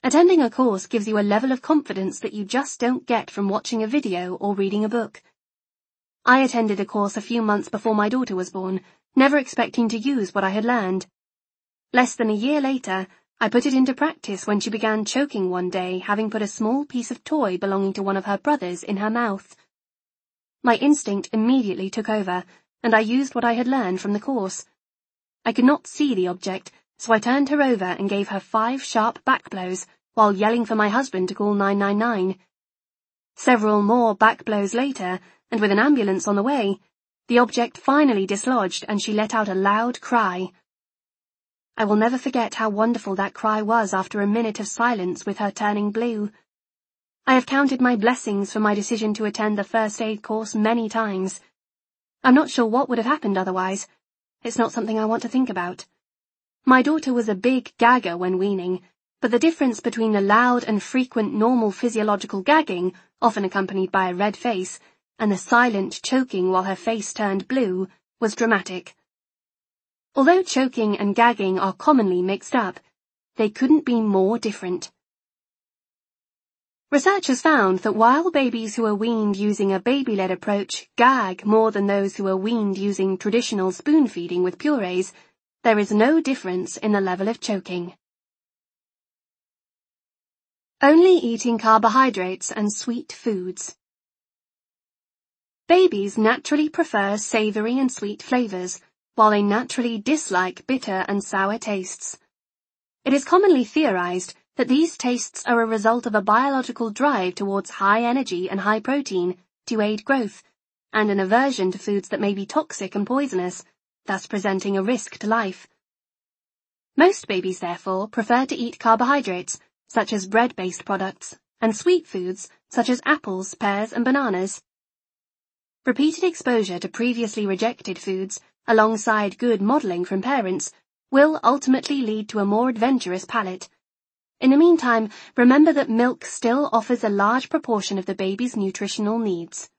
Attending a course gives you a level of confidence that you just don't get from watching a video or reading a book. I attended a course a few months before my daughter was born, never expecting to use what I had learned. Less than a year later, I put it into practice when she began choking one day, having put a small piece of toy belonging to one of her brothers in her mouth. My instinct immediately took over, and I used what I had learned from the course. I could not see the object, so I turned her over and gave her five sharp back blows, while yelling for my husband to call nine nine nine. Several more back blows later, and with an ambulance on the way, the object finally dislodged and she let out a loud cry. I will never forget how wonderful that cry was after a minute of silence with her turning blue. I have counted my blessings for my decision to attend the first aid course many times. I'm not sure what would have happened otherwise. It's not something I want to think about. My daughter was a big gagger when weaning, but the difference between the loud and frequent normal physiological gagging, often accompanied by a red face, and the silent choking while her face turned blue, was dramatic. Although choking and gagging are commonly mixed up, they couldn't be more different. Research has found that while babies who are weaned using a baby-led approach gag more than those who are weaned using traditional spoon feeding with purees, there is no difference in the level of choking. Only eating carbohydrates and sweet foods. Babies naturally prefer savory and sweet flavors, while they naturally dislike bitter and sour tastes. It is commonly theorized that these tastes are a result of a biological drive towards high energy and high protein to aid growth, and an aversion to foods that may be toxic and poisonous, thus presenting a risk to life. Most babies, therefore, prefer to eat carbohydrates, such as bread-based products, and sweet foods, such as apples, pears, and bananas. Repeated exposure to previously rejected foods, alongside good modeling from parents, will ultimately lead to a more adventurous palate. In the meantime, remember that milk still offers a large proportion of the baby's nutritional needs.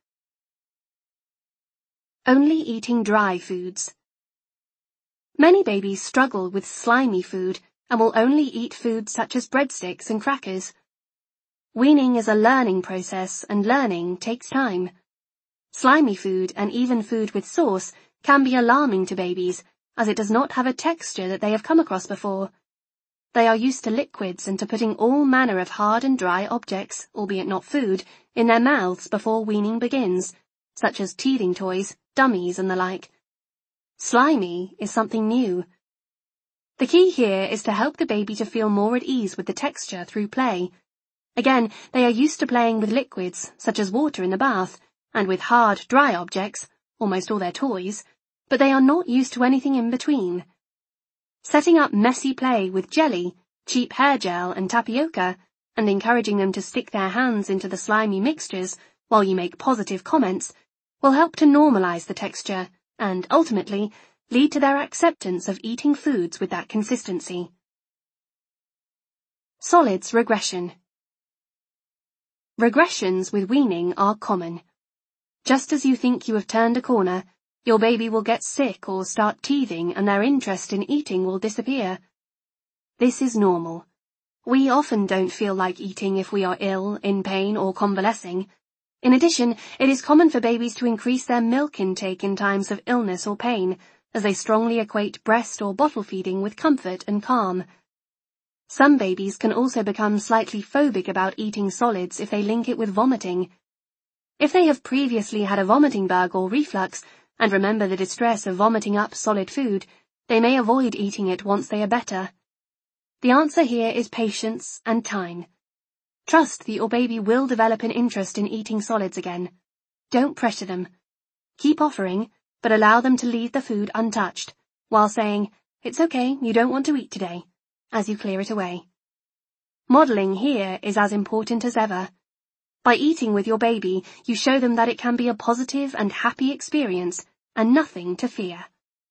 Only eating dry foods. Many babies struggle with slimy food and will only eat foods such as breadsticks and crackers. Weaning is a learning process, and learning takes time. Slimy food, and even food with sauce, can be alarming to babies, as it does not have a texture that they have come across before. They are used to liquids and to putting all manner of hard and dry objects, albeit not food, in their mouths before weaning begins, such as teething toys, dummies, and the like. Slimy is something new. The key here is to help the baby to feel more at ease with the texture through play. Again, they are used to playing with liquids, such as water in the bath, and with hard, dry objects, almost all their toys, but they are not used to anything in between. Setting up messy play with jelly, cheap hair gel, and tapioca, and encouraging them to stick their hands into the slimy mixtures while you make positive comments, will help to normalize the texture, and, ultimately, lead to their acceptance of eating foods with that consistency. Solids regression. Regressions with weaning are common. Just as you think you have turned a corner, your baby will get sick or start teething and their interest in eating will disappear. This is normal. We often don't feel like eating if we are ill, in pain, or convalescing. In addition, it is common for babies to increase their milk intake in times of illness or pain, as they strongly equate breast or bottle feeding with comfort and calm. Some babies can also become slightly phobic about eating solids if they link it with vomiting. If they have previously had a vomiting bug or reflux, and remember the distress of vomiting up solid food, they may avoid eating it once they are better. The answer here is patience and time. Trust that your baby will develop an interest in eating solids again. Don't pressure them. Keep offering, but allow them to leave the food untouched, while saying, "It's okay, you don't want to eat today," as you clear it away. Modeling here is as important as ever. By eating with your baby, you show them that it can be a positive and happy experience, and nothing to fear.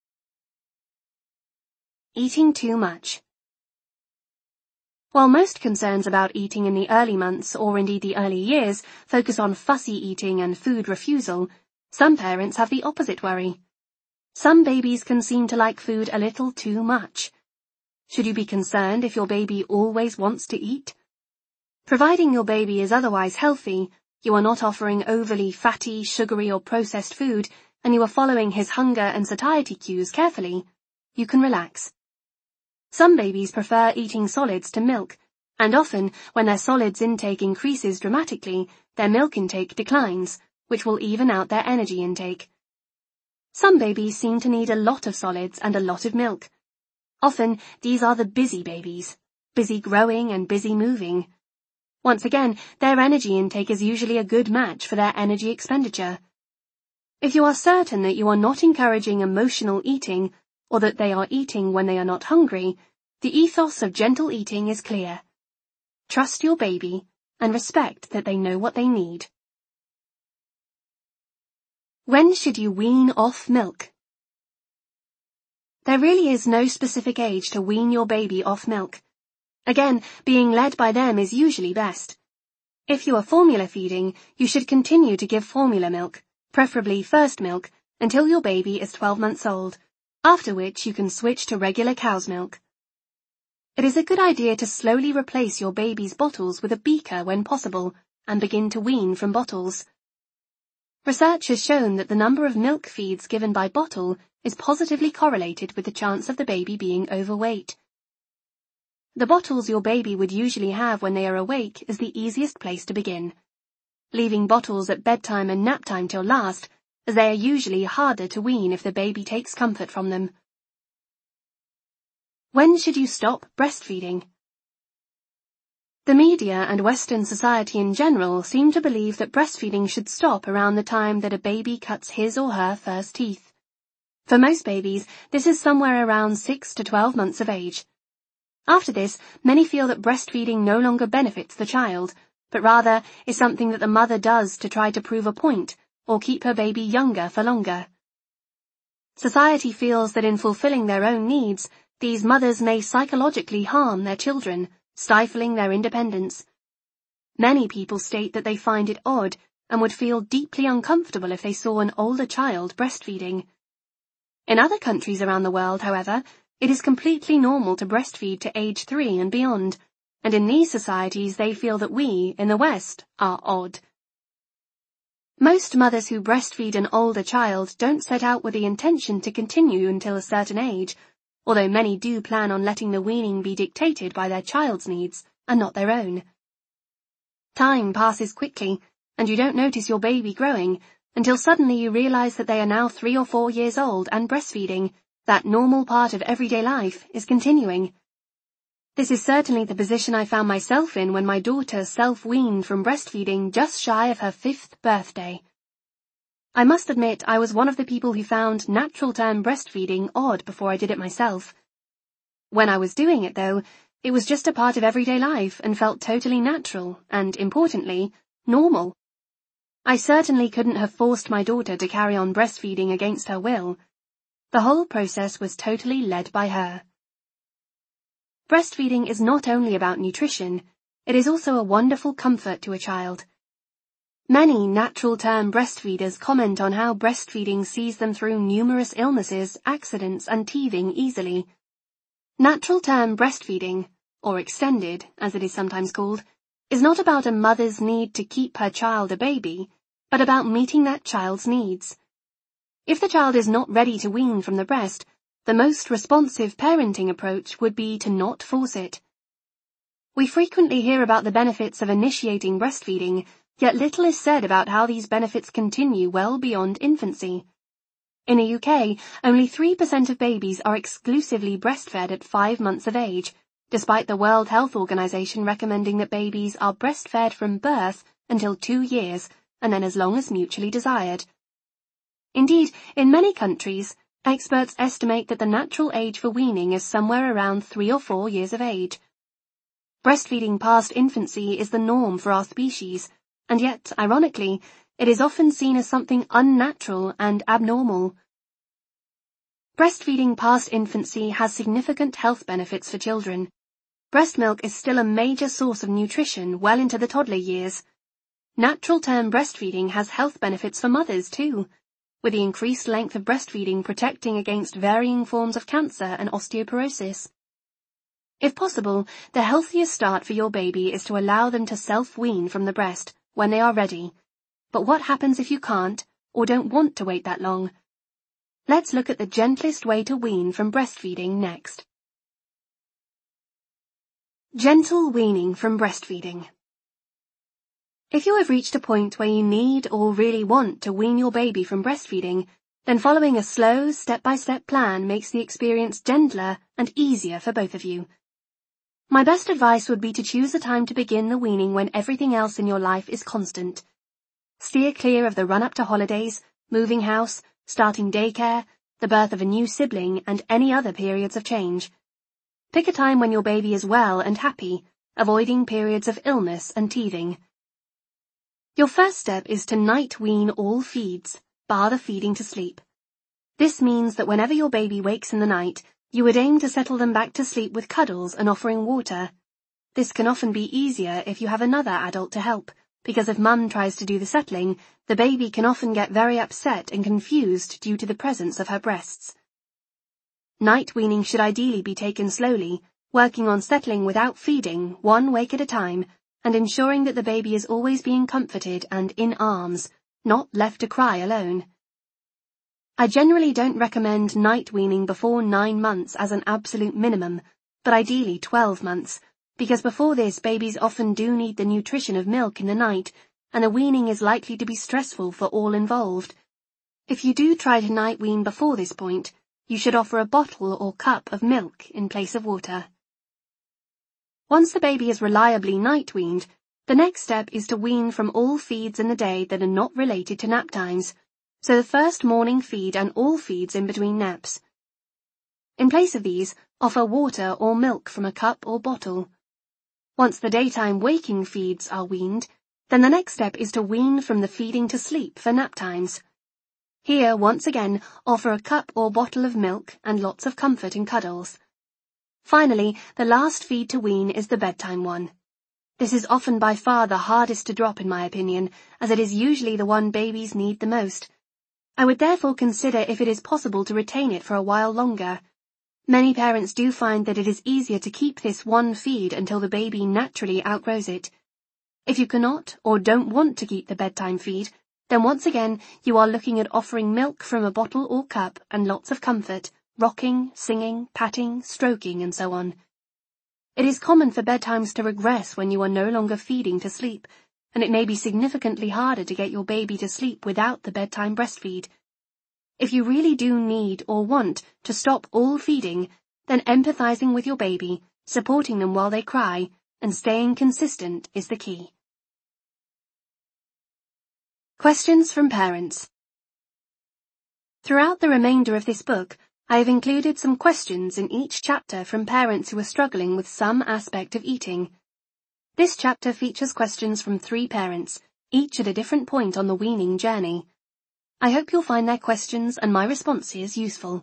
Eating too much. While most concerns about eating in the early months, or indeed the early years, focus on fussy eating and food refusal, some parents have the opposite worry. Some babies can seem to like food a little too much. Should you be concerned if your baby always wants to eat? Providing your baby is otherwise healthy, you are not offering overly fatty, sugary or processed food, and you are following his hunger and satiety cues carefully, you can relax. Some babies prefer eating solids to milk, and often, when their solids intake increases dramatically, their milk intake declines, which will even out their energy intake. Some babies seem to need a lot of solids and a lot of milk. Often, these are the busy babies, busy growing and busy moving. Once again, their energy intake is usually a good match for their energy expenditure. If you are certain that you are not encouraging emotional eating, or that they are eating when they are not hungry, the ethos of gentle eating is clear. Trust your baby and respect that they know what they need. When should you wean off milk? There really is no specific age to wean your baby off milk. Again, being led by them is usually best. If you are formula feeding, you should continue to give formula milk, preferably first milk, until your baby is twelve months old, after which you can switch to regular cow's milk. It is a good idea to slowly replace your baby's bottles with a beaker when possible, and begin to wean from bottles. Research has shown that the number of milk feeds given by bottle is positively correlated with the chance of the baby being overweight. The bottles your baby would usually have when they are awake is the easiest place to begin, leaving bottles at bedtime and nap time till last, as they are usually harder to wean if the baby takes comfort from them. When should you stop breastfeeding? The media and Western society in general seem to believe that breastfeeding should stop around the time that a baby cuts his or her first teeth. For most babies, this is somewhere around six to twelve months of age. After this, many feel that breastfeeding no longer benefits the child, but rather is something that the mother does to try to prove a point or keep her baby younger for longer. Society feels that in fulfilling their own needs, these mothers may psychologically harm their children, stifling their independence. Many people state that they find it odd and would feel deeply uncomfortable if they saw an older child breastfeeding. In other countries around the world, however, it is completely normal to breastfeed to age three and beyond, and in these societies they feel that we, in the West, are odd. Most mothers who breastfeed an older child don't set out with the intention to continue until a certain age, although many do plan on letting the weaning be dictated by their child's needs and not their own. Time passes quickly, and you don't notice your baby growing until suddenly you realize that they are now three or four years old and breastfeeding, that normal part of everyday life, is continuing. This is certainly the position I found myself in when my daughter self-weaned from breastfeeding just shy of her fifth birthday. I must admit I was one of the people who found natural-term breastfeeding odd before I did it myself. When I was doing it, though, it was just a part of everyday life and felt totally natural and, importantly, normal. I certainly couldn't have forced my daughter to carry on breastfeeding against her will. The whole process was totally led by her. Breastfeeding is not only about nutrition, it is also a wonderful comfort to a child. Many natural-term breastfeeders comment on how breastfeeding sees them through numerous illnesses, accidents, and teething easily. Natural-term breastfeeding, or extended, as it is sometimes called, is not about a mother's need to keep her child a baby, but about meeting that child's needs. If the child is not ready to wean from the breast, the most responsive parenting approach would be to not force it. We frequently hear about the benefits of initiating breastfeeding, yet little is said about how these benefits continue well beyond infancy. In the U K, only three percent of babies are exclusively breastfed at five months of age, despite the World Health Organization recommending that babies are breastfed from birth until two years, and then as long as mutually desired. Indeed, in many countries, experts estimate that the natural age for weaning is somewhere around three or four years of age. Breastfeeding past infancy is the norm for our species, and yet, ironically, it is often seen as something unnatural and abnormal. Breastfeeding past infancy has significant health benefits for children. Breast milk is still a major source of nutrition well into the toddler years. Natural-term breastfeeding has health benefits for mothers too, with the increased length of breastfeeding protecting against varying forms of cancer and osteoporosis. If possible, the healthiest start for your baby is to allow them to self-wean from the breast when they are ready. But what happens if you can't, or don't want to wait that long? Let's look at the gentlest way to wean from breastfeeding next. Gentle weaning from breastfeeding. If you have reached a point where you need or really want to wean your baby from breastfeeding, then following a slow, step-by-step plan makes the experience gentler and easier for both of you. My best advice would be to choose a time to begin the weaning when everything else in your life is constant. Steer clear of the run-up to holidays, moving house, starting daycare, the birth of a new sibling, and any other periods of change. Pick a time when your baby is well and happy, avoiding periods of illness and teething. Your first step is to night wean all feeds, bar the feeding to sleep. This means that whenever your baby wakes in the night, you would aim to settle them back to sleep with cuddles and offering water. This can often be easier if you have another adult to help, because if mum tries to do the settling, the baby can often get very upset and confused due to the presence of her breasts. Night weaning should ideally be taken slowly, working on settling without feeding, one wake at a time, and ensuring that the baby is always being comforted and in arms, not left to cry alone. I generally don't recommend night weaning before nine months as an absolute minimum, but ideally twelve months, because before this babies often do need the nutrition of milk in the night, and the weaning is likely to be stressful for all involved. If you do try to night wean before this point, you should offer a bottle or cup of milk in place of water. Once the baby is reliably night weaned, the next step is to wean from all feeds in the day that are not related to nap times, so the first morning feed and all feeds in between naps. In place of these, offer water or milk from a cup or bottle. Once the daytime waking feeds are weaned, then the next step is to wean from the feeding to sleep for nap times. Here, once again, offer a cup or bottle of milk and lots of comfort and cuddles. Finally, the last feed to wean is the bedtime one. This is often by far the hardest to drop in my opinion, as it is usually the one babies need the most. I would therefore consider if it is possible to retain it for a while longer. Many parents do find that it is easier to keep this one feed until the baby naturally outgrows it. If you cannot or don't want to keep the bedtime feed, then once again you are looking at offering milk from a bottle or cup and lots of comfort, rocking, singing, patting, stroking, and so on. It is common for bedtimes to regress when you are no longer feeding to sleep, and it may be significantly harder to get your baby to sleep without the bedtime breastfeed. If you really do need or want to stop all feeding, then empathizing with your baby, supporting them while they cry, and staying consistent is the key. Questions from parents. Throughout the remainder of this book, I have included some questions in each chapter from parents who are struggling with some aspect of eating. This chapter features questions from three parents, each at a different point on the weaning journey. I hope you'll find their questions and my responses useful.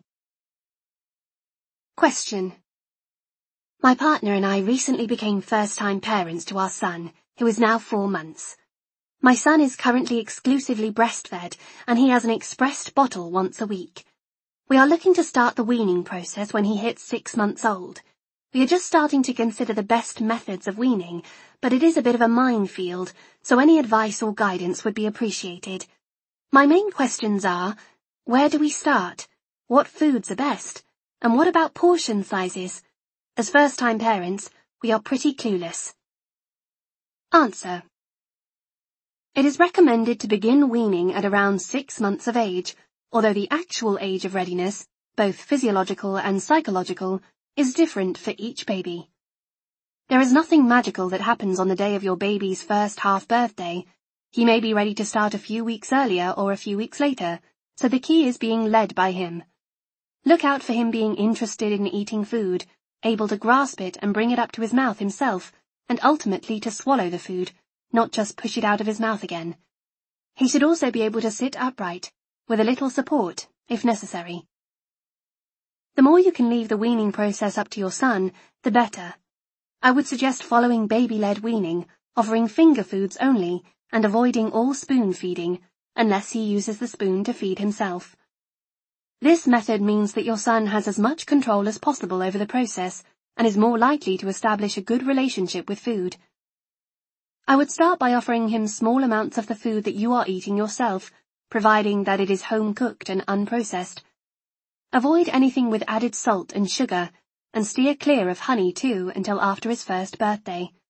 Question. My partner and I recently became first-time parents to our son, who is now four months. My son is currently exclusively breastfed, and he has an expressed bottle once a week. We are looking to start the weaning process when he hits six months old. We are just starting to consider the best methods of weaning, but it is a bit of a minefield, so any advice or guidance would be appreciated. My main questions are, where do we start? What foods are best? And what about portion sizes? As first-time parents, we are pretty clueless. Answer. It is recommended to begin weaning at around six months of age, although the actual age of readiness, both physiological and psychological, is different for each baby. There is nothing magical that happens on the day of your baby's first half birthday. He may be ready to start a few weeks earlier or a few weeks later, so the key is being led by him. Look out for him being interested in eating food, able to grasp it and bring it up to his mouth himself, and ultimately to swallow the food, not just push it out of his mouth again. He should also be able to sit upright, with a little support, if necessary. The more you can leave the weaning process up to your son, the better. I would suggest following baby-led weaning, offering finger foods only, and avoiding all spoon feeding, unless he uses the spoon to feed himself. This method means that your son has as much control as possible over the process, and is more likely to establish a good relationship with food. I would start by offering him small amounts of the food that you are eating yourself, providing that it is home-cooked and unprocessed. Avoid anything with added salt and sugar, and steer clear of honey too until after his first birthday.